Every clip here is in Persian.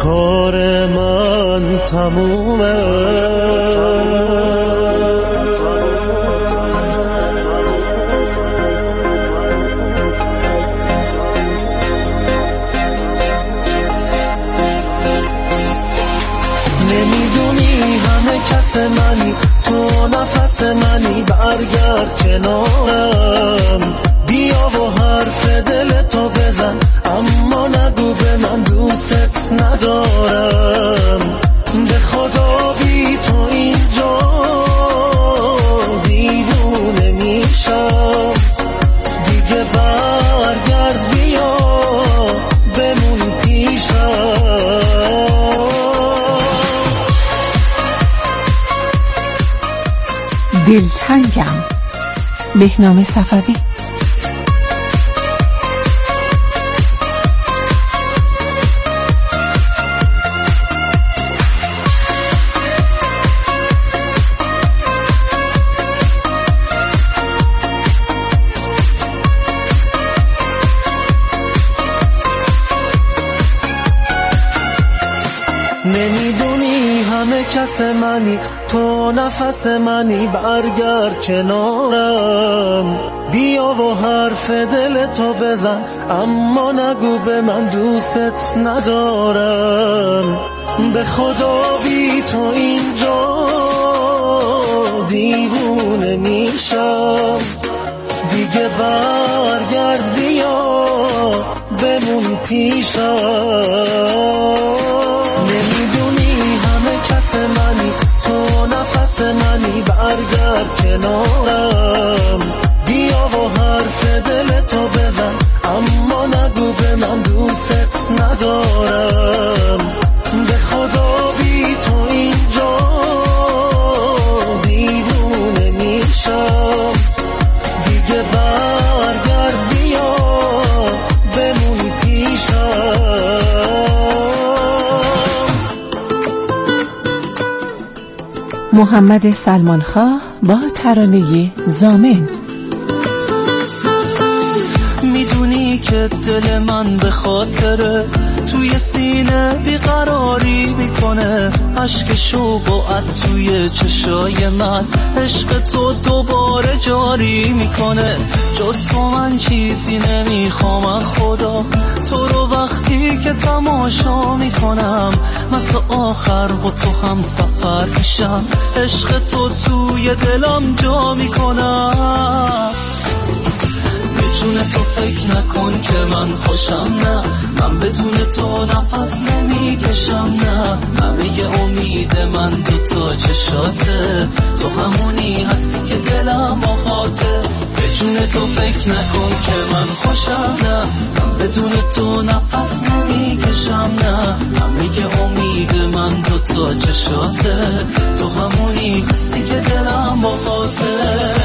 کار من تمومه. نمیدونی همه کس منی، تو نفس منی، برگرد کنارم، بیا و حرف دل تو بزن، اما نگو به من دوستت ندارم. به خدا بی تو اینجا دیوونه میشم، دیگه برگرد بیا بمون پیشم. دلتنگم، بهنام صفوی. نمیدونی همه کس منی، تو نفس منی، برگرد کنارم، بیا و حرف دل تو بزن، اما نگو به من دوستت ندارم. به خدا بی تو اینجا دیوونه میشم، دیگه برگرد بیا بمون پیشم. نمیدونی همه کس منی، تو نفس منی، برگرد کنارم، بیا و حرف دل تو بزن، اما نگو به من دوستت ندارم. به خدا بی تو اینجا دیوونه میشم، دیگه برگرد بیا بمون پیشم. محمد سلمانخواه با ترانه ضامن. میدونی که دل من به خاطر توی سینه بیقراری میکنه، عشق شوق و عط توی چشای من، عشق تو دوباره جاری میکنه. جز تو من چیزی نمیخوام خدا، تو رو وقتی که تماشا میکنم، من تا آخر با تو هم سفر میشم، عشق تو توی دلم جا میکنم. بدون تو فکر نکن که من خوشم، نه من بدون تو نفس نمیکشم، نه همه امید من دوتا چشاته، تو همونی هستی که دلم باهاته. بدون تو فکر نکن که من خوشم، نه من بدون تو نفس نمیکشم، نه همه امید من دوتا چشاته، تو همونی هستی که دلم باهاته.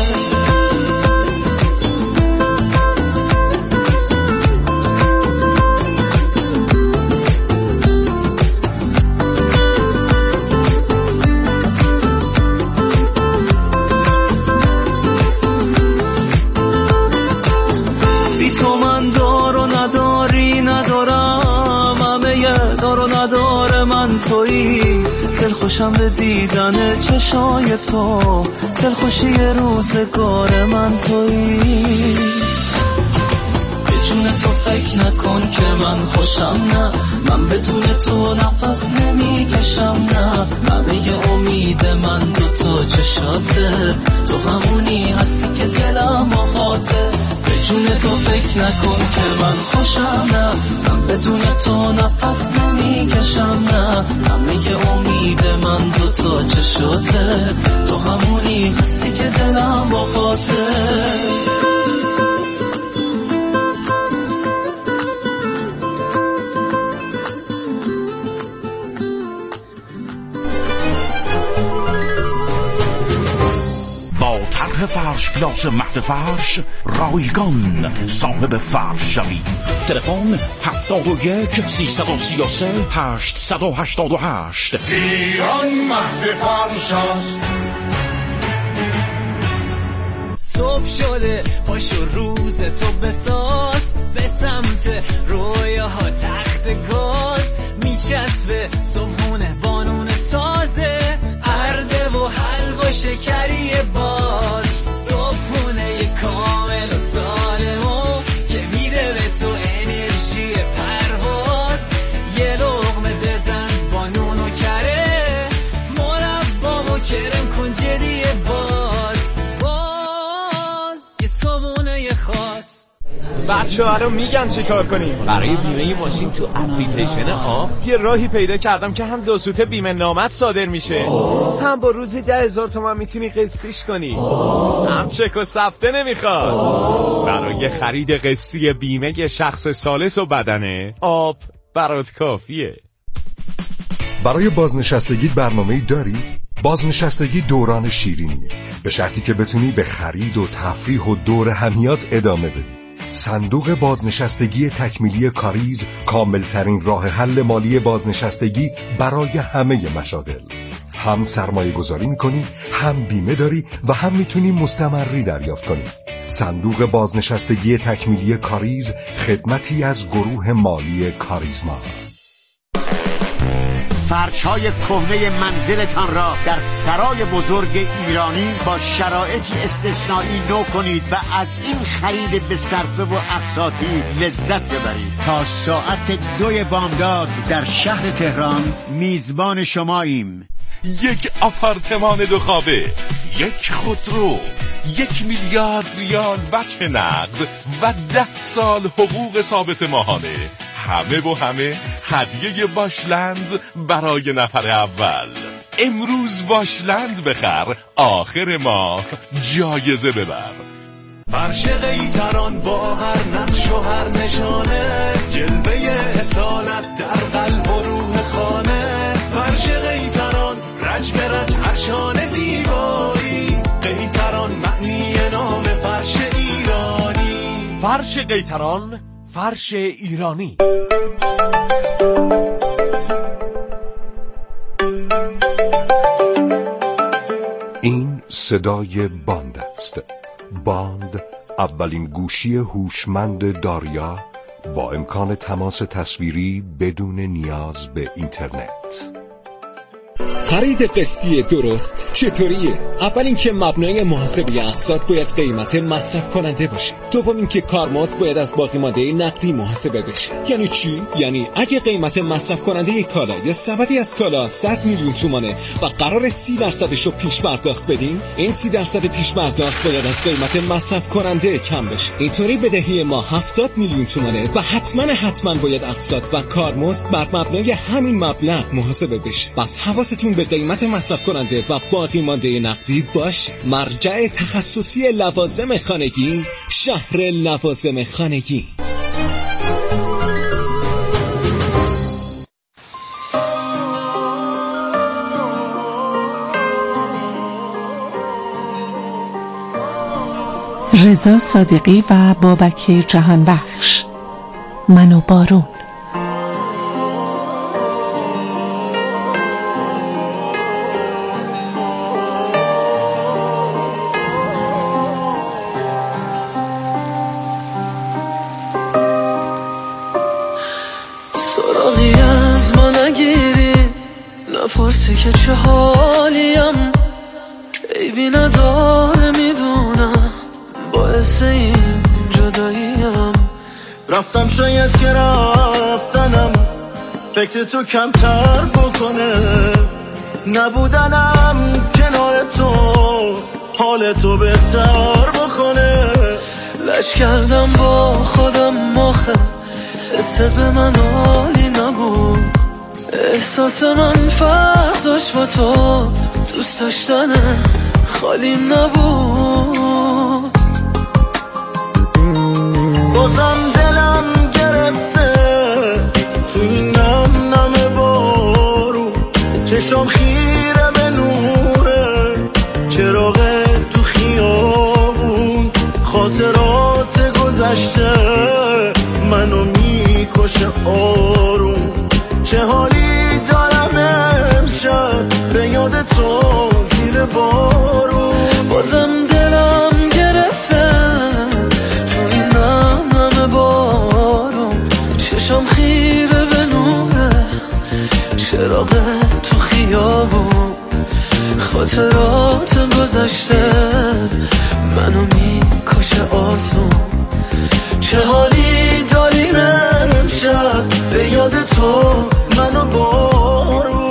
دل خوشم به دیدن چشای تو، دل خوشی روزگار من تویی. بدون تو فکر نکن که من خوشم، نه من بدون تو نفس نمیکشم، نه همه امید من دوتا چشاته، تو همونی هستی که دلم باهاته. بدون تو فکر نکن که من خوشم، نه من بدون تو نفس نمیکشم، نه همه امید من دوتا چشاته، تو همونی هستی که دلم باهاته. فرش پلاس مهد فرش رایگان صاحب فرش شوید. تلفن 71 333 888. ایران مهد فرش است. صبح شده پاشو روز تو بساز، به سمت رویاها تخت گاز، میچسبه صبحونه بانون تازه، ارده و حلوا شکری باز، صبحونه کامل و سالمو که میده به تو انرژی پرواز. یه لقمه بزن با نون و کره، مربا و کرم کن جدی باز یه صبحونه خاص. بچه ها رو میگم چی کار کنیم برای بیمه ماشین تو اپلیکیشن آب. یه راهی پیدا کردم که هم 2 سوته بیمه نامت صادر میشه، هم با روزی 10,000 تومان میتونی قسطیش کنی، هم چک و سفته نمیخواد. برای خرید قسطی بیمه شخص ثالث و بدنه آب برات کافیه. برای بازنشستگی برنامه‌ای داری؟ بازنشستگی دوران شیرینیه، به شرطی که بتونی به خرید و تفریح و دور همیات ادامه بدی. صندوق بازنشستگی تکمیلی کاریز کاملترین راه حل مالی بازنشستگی برای همه مشاغل. هم سرمایه گذاری میکنی، هم بیمه داری و هم میتونی مستمری دریافت کنی. صندوق بازنشستگی تکمیلی کاریز خدمتی از گروه مالی کاریزما. فرش‌های کهنه منزلتان را در سرای بزرگ ایرانی با شرایطی استثنایی نو کنید و از این خرید به صرفه و اقساطی لذت ببرید. تا ساعت 2 بامداد در شهر تهران میزبان شماییم. یک آپارتمان 2 خوابه، یک خودرو، 1 میلیارد ریال بچه نقد و 10 سال حقوق ثابت ماهانه. همه و همه هدیه باشلند برای نفر اول. امروز باشلند بخر، آخر ماه جایزه ببر. فرش قیطران با هر نقش و هر نشانه، جلوه اصالت در قلب و روح خانه. فرش قیطران رج به رج هر شانه زیبایی، قیطران معنی نام فرش ایرانی. فرش قیطران، فرش ایرانی. این صدای باند است. باند اولین گوشی هوشمند داریا با امکان تماس تصویری بدون نیاز به اینترنت. خرید قسطی درست چطوریه؟ اول اینکه مبنای محاسبه اقساط باید قیمت مصرف کننده باشه. دوم اینکه کارمزد باید از باقی مانده نقدی محاسبه بشه. یعنی چی؟ یعنی اگه قیمت مصرف کننده یک کالا یا سبدی از کالا 100 میلیون تومانه و قرار 30% رو پیش پرداخت بدیم، این 30% پیش پرداخت باید از قیمت مصرف کننده کم بشه. اینطوری بدهی ما 70 میلیون تومانه و حتما باید اقساط و کارمزد بر مبنای همین مبلغ محاسبه بشه. بس حواستون به قیمت مصرف کننده و باقی مانده نقدی باشه. مرجع تخصصی لوازم خانگی، شهر لوازم خانگی. رضا صادقی و بابک جهانبخش، من و بارون. سراغی از ما نگیری، نپرسی که چه حالیم، عیبی نداره میدونم، باعث این جداییم. رفتم شاید که رفتنم فکر تو کمتر بکنه، نبودنم کنار تو حال تو بهتر بکنه. لج کردم با خودم آخه حست به من عالی نبود، احساس من فرق داشت با تو، دوست داشتن خالی نبود. بازم دلم گرفته تو این نم بارو، چشام خیره به نوره چراغ تو خیابون، خاطرات گذشته منو میکشه آروم. چه حالی دارم امشب به یاد تو زیر بارون. بازم دلم گرفته تو این نم بارون، چشم خیره به نوره چراغ تو خیابون، خاطرات گذشته منو میکشه آسون. چه حالی داریم امشب به یاد تو منو بارون.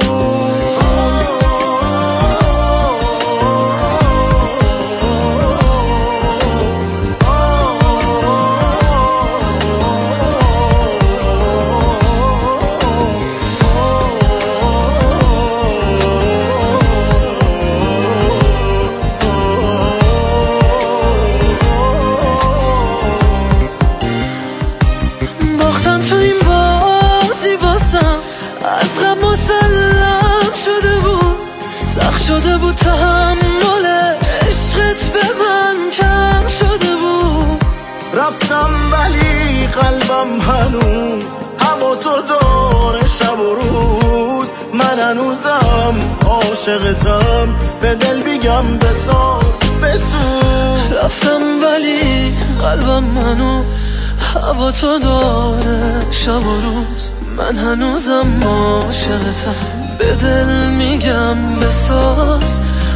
شده بود تحمل عشقت به من کم شده بود. رفتم ولی قلبم هنوز هوا تو داره شب و روز. من هنوزم عاشقتم به دل بیگم بساز بسوز. رفتم ولی قلبم هنوز هوا تو داره شب و روز. من هنوزم عاشقتم به دل میگم بساز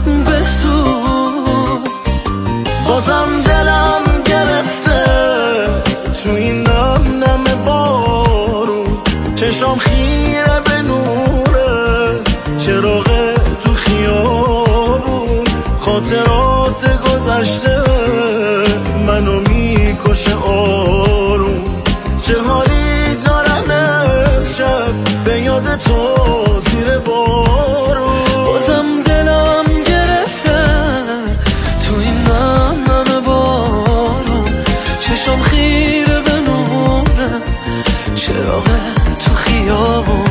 بسوز. بازم دلم گرفته تو این نم نم بارون. چشام خیره به نوره چراغ تو خیابون. خاطرات گذشته منو میکشه آروم. چه حالی دارم امشب به یاد تو زیر بارون. بازم دلم گرفته تو این نم بارون. چشم خیره به نوره چراغ تو خیابون.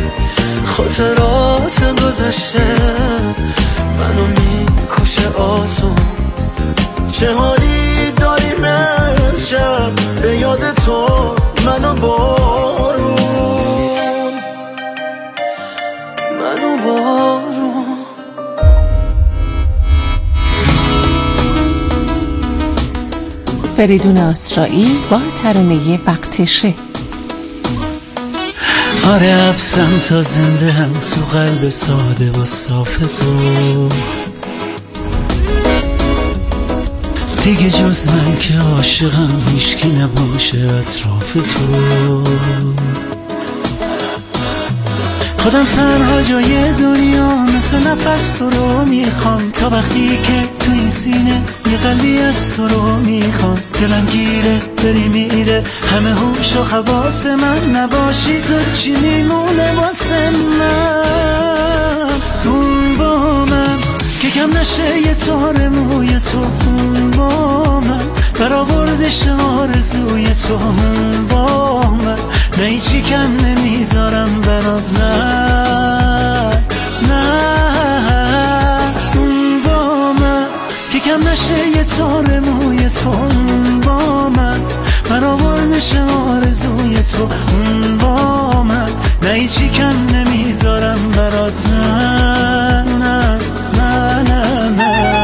خاطرات گذشته منو میکشه آسون. چه حالی داریم امشب به یاد تو منو بارون. منو بارون. فریدون آسرایی با ترانه وقتشه. آره حبسم تا زنده هم تو قلب ساده و صاف تو. دیگه جز من که عاشقم هیچکی نباشه اطراف تو. خودم تنها جای دنیا مثل نفس تو رو میخوام. تا وقتی که تو این سینه یه قلبی از تو رو میخوام. دلم گیره داری میره همه هوش و حواس من. نباشی تو چی میمونه واسه من؟ اون با من که کم نشه یه تار موی تو. اون با من برآوردش آرزوی تو. اون با من نه هیچی کم نمیذارم برات. نه اون با من که کم نشه یه تار موی تو. اون با من برآوردش آرزوی تو. اون با من نه هیچی کم نمیذارم برات. نه نه نه نه نه.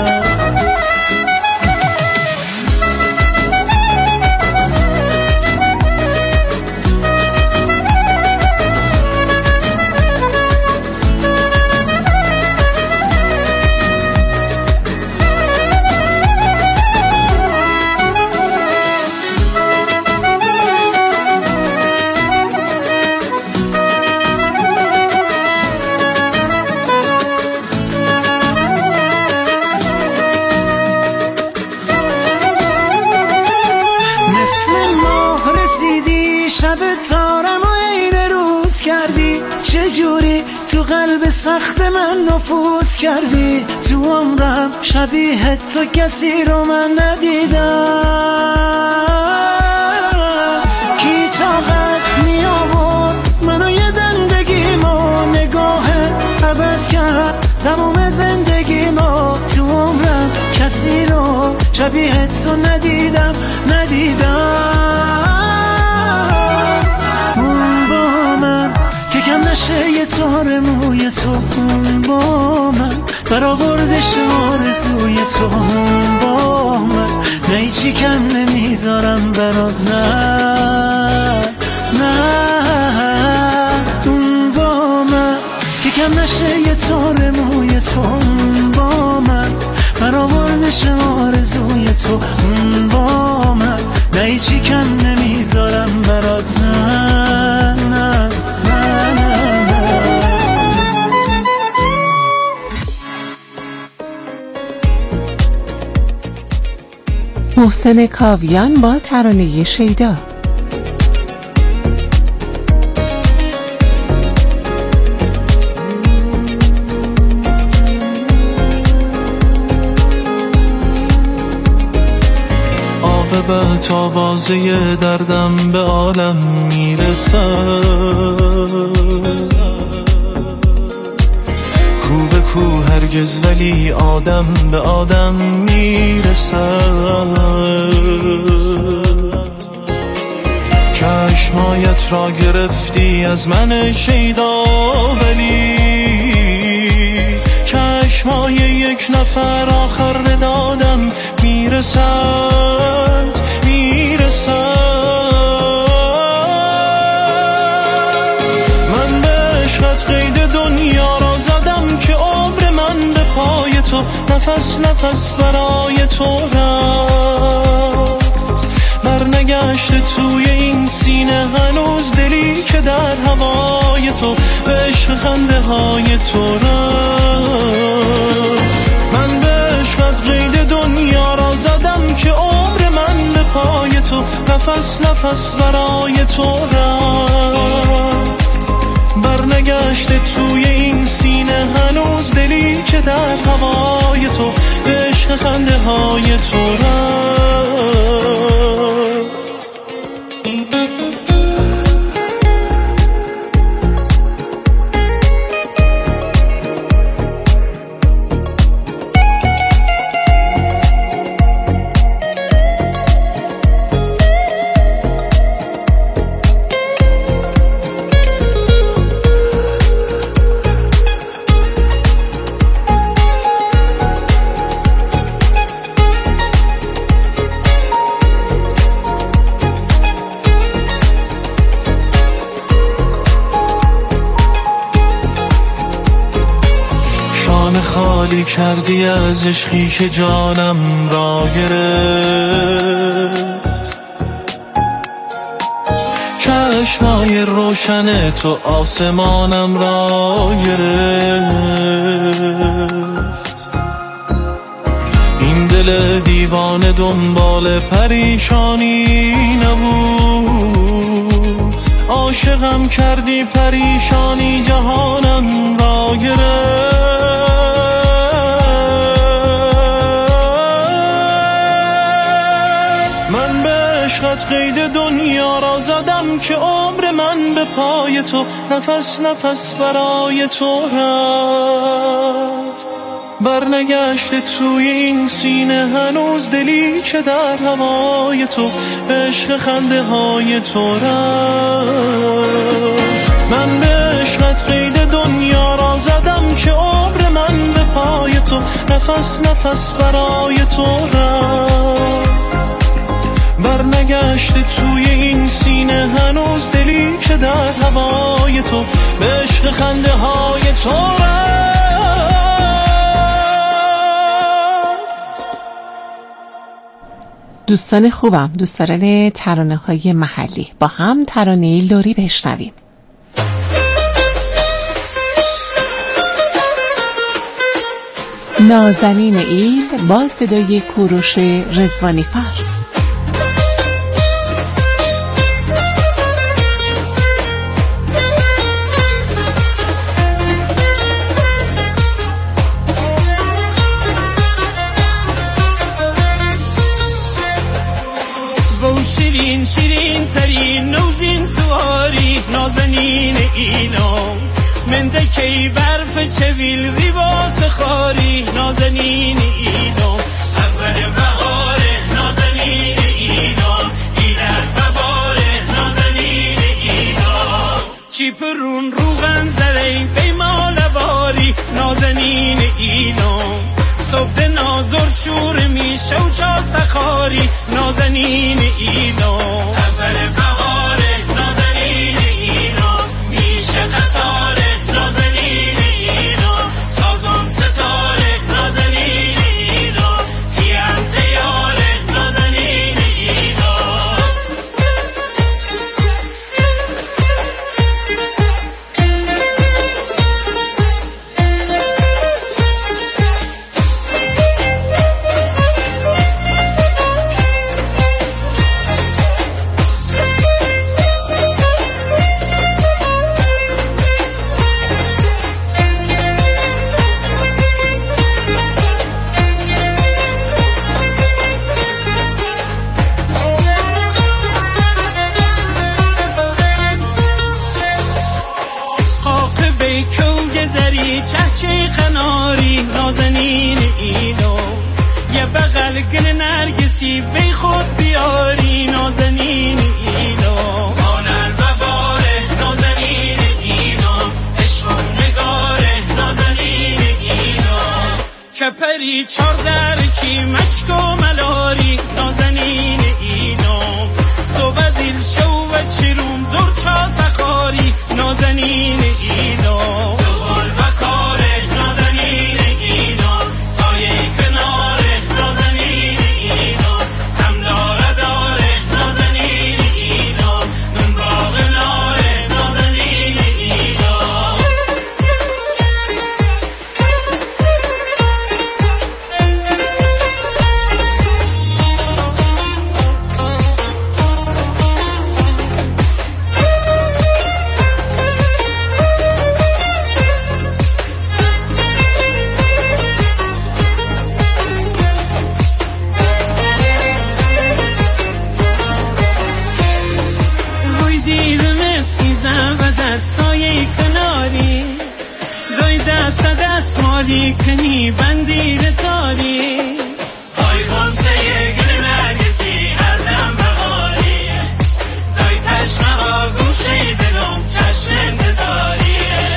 تو قلب سخت من نفوذ کردی. تو عمرم شبیه تو کسی رو من ندیدم. کی طاقت می آورد منو یه دندگیمو. نگاه عوض کرد تموم زندگیمو. تو عمرم کسی رو شبیه تو ندیدم. اون با من که کم نشه یه تار موی تو. اون با من برآوردش آرزوی تو. اون با من نه هیچی کم نمیذارم برات. نه اون با من که کم نشه یه تار موی تو با من برآوردش آرزوی تو با من نه هیچی کم نمیذارم برات نه نه نه نه محسن کاویان با ترانه شیدا. عاقبت آوازه دردم به عالم میرسد کو به کو هرگز ولی آدم به آدم میرسد چشمایت را گرفتی از من شیدا ولی چشمای یک نفر آخر به دادم میرسد من به عشقت قید دنیا را زدم که عمر من به پای تو نفس برای تو رفت برنگشت توی این سینه هنوز دلی که در هوای تو به عشق خنده های تو رفت من به عشقت قید دنیا را زدم که عمر من به پای تو نفس برای تو رفت برنگشت توی این سینه هنوز دلی که در هوای تو به عشق خنده های تو رفت خالی کردی از عشقی که جانم را گرفت چشمای روشن تو آسمانم را گرفت این دل دیوانه دنبال پریشانی نبود عاشقم کردی پریشانی جهانم را گرفت من به عشقت قید دنیا را زدم که عمر من به پای تو نفس برای تو رفت برنگشت توی این سینه هنوز دلی که در هوای تو به عشق خنده های تو رفت من به عشقت قید دنیا را زدم که عمر من به پای تو نفس برای تو رفت برنگشت توی این سینه هنوز دلی که در هوای تو به عشق خنده های تو رفت دوستان خوبم، دوستان ترانه های محلی، با هم ترانه لری بشنویم. نازنین ایل با صدای کوروش رضوانی فر. شیرین ترین نوزین سواری نازنین اینا منده کی برف چویل ریباس خاری نازنین اینا اول بهاره نازنین اینا ایلت بباره نازنین اینا چیپرون روغن زره پیمال باری نازنین اینا صبح نازور شور میشه و چا سخاری نازنین اینا اول بهاره نازنین اینا میشه قطاره نازنین نصیب بی خود بیاری نازنین اینا مانن و باره نازنین اینا عشق و نگاره نازنین اینا کپری چار کی مشک و ملاری نازنین اینا صبح دل شو و چیروم زور چا سخاری نازنین اینا دول و کاره نازنین اینا سایه کناره نازنین اینا هم داره نازنین اینا نون باغ ناره نازنین اینا سایه کناری دوی دست مالی کنی بندیر تاری های خونسه گل نرگسی هر دم بغاری دوی تشنه ها گوشه دلم چشم انتظاریه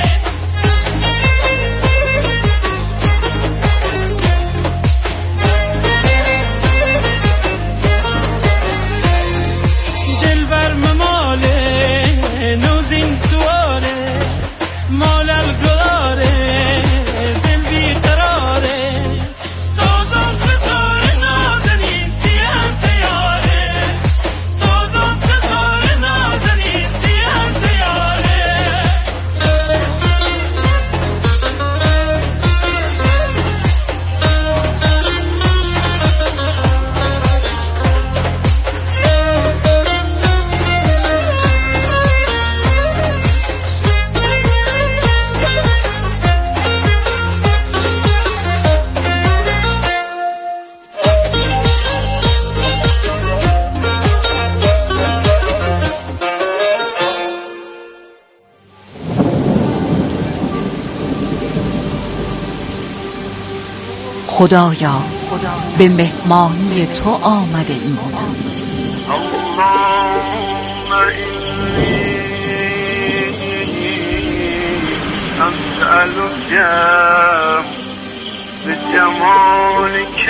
دل بر مماله نوزین سواره مال الگاره دل بیقراره سازم ستاره نازنین دیم تیاره سازم ستاره نازنین دیم تیاره خدایا به مهمانی تو آمده ایم أسألك بجمالك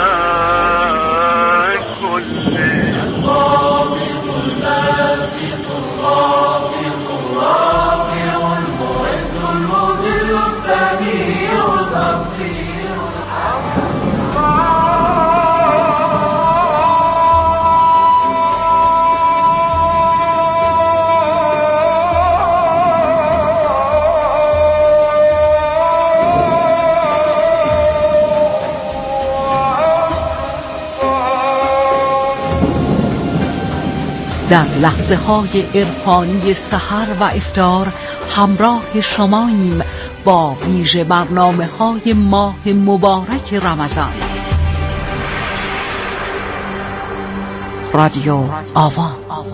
در لحظه های عرفانی سحر و افطار همراه شماییم با ویژه برنامه های ماه مبارک رمضان. رادیو آوا.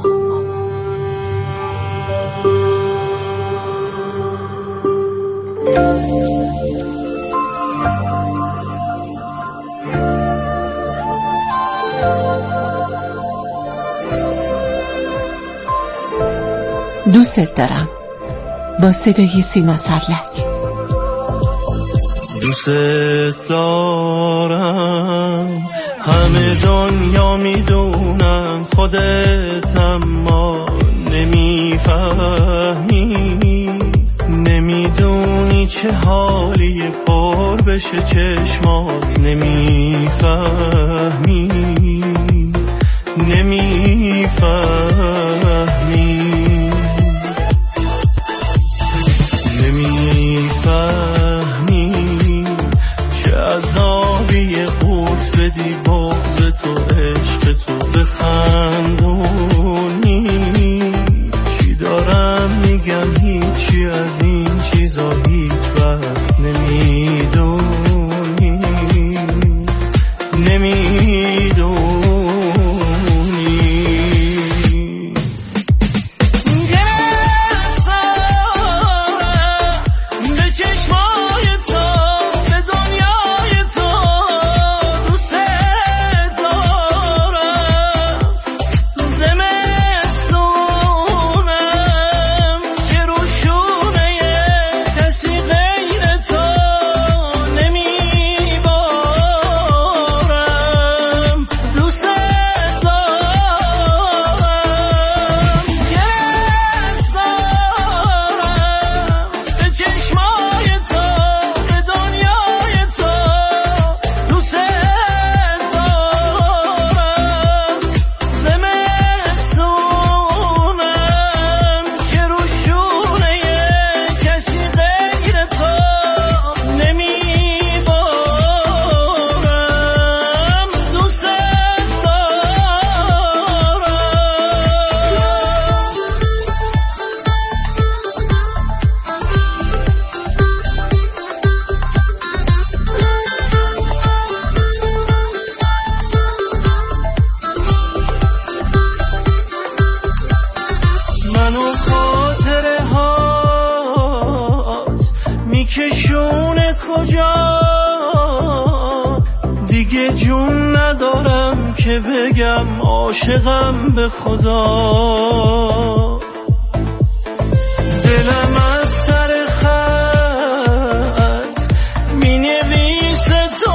دوست دارم با صدای سینا سرلک. دوست دارم همه دنیا میدونم خودت اما نمیفهمی نمیدونی چه حالی پر بشه چشمات نمیفهمی نمیفهمی نمیفهمی چه عذابی قورت بدی بغض تو عشق تو بخندونی چی دارم میگم هیچی از این چیزا هیچ وقت نمیدونی کشونه کجا دیگه جون ندارم که بگم عاشقم به خدا دلم از سر خط می نویسه تو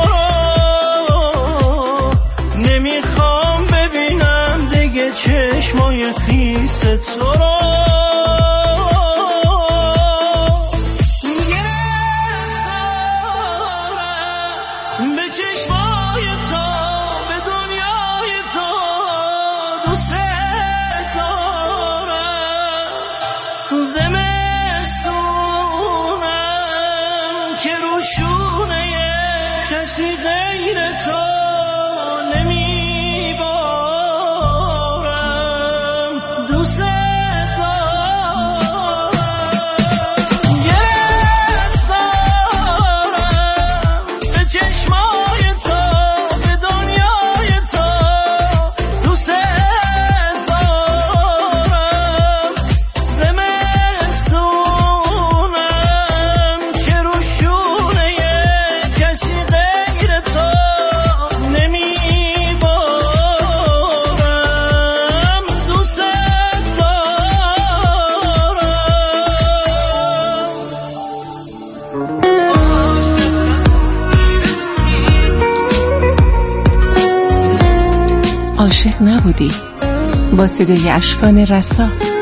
را نمیخوام ببینم دیگه چشمای خیس تو را زمستونم که روشونه کسی غیر تو نمیبارم دوست دارم گرفتارم به چشمای تو به دنیای تو دوست عاشق نبودی با صدای اشکان رسا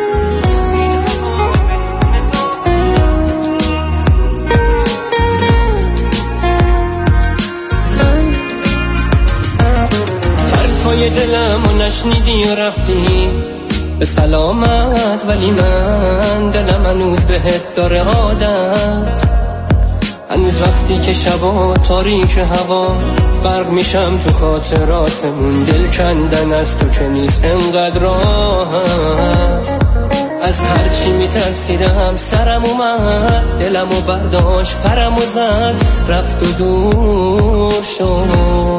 حرفای دلمو نشنیدی و رفتی به سلامت ولی من دلم هنوز بهت داره عادت هنوز وقتی که شبا تاریک هوا فرق میشم تو خاطراتمون دل کندن از تو که نیست انقدر راحت از هرچی میترسیدم سرم اومد دلمو برداشت پرمو زد رفت و دور شد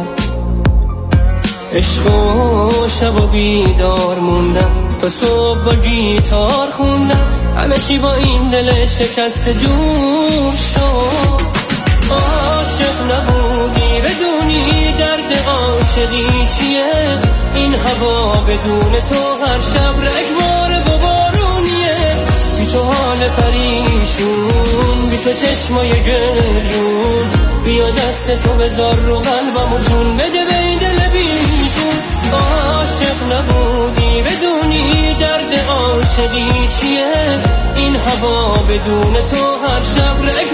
عشق و شب و بیدار موندم تا صبح با گیتار خوندم همه چی با این دل شکست جور شد عاشق نبودی بدونی درد عاشقی چیه این هوا بدون تو هر شب رگبار و بارونیه بی تو حال پریشون بی تو چشمای گریون بیا دست تو بذار رو قلبمو جون بده به این دل بیجون عاشق نبودی بدونی درد عاشقی چیه این هوا بدون تو هر شب رگ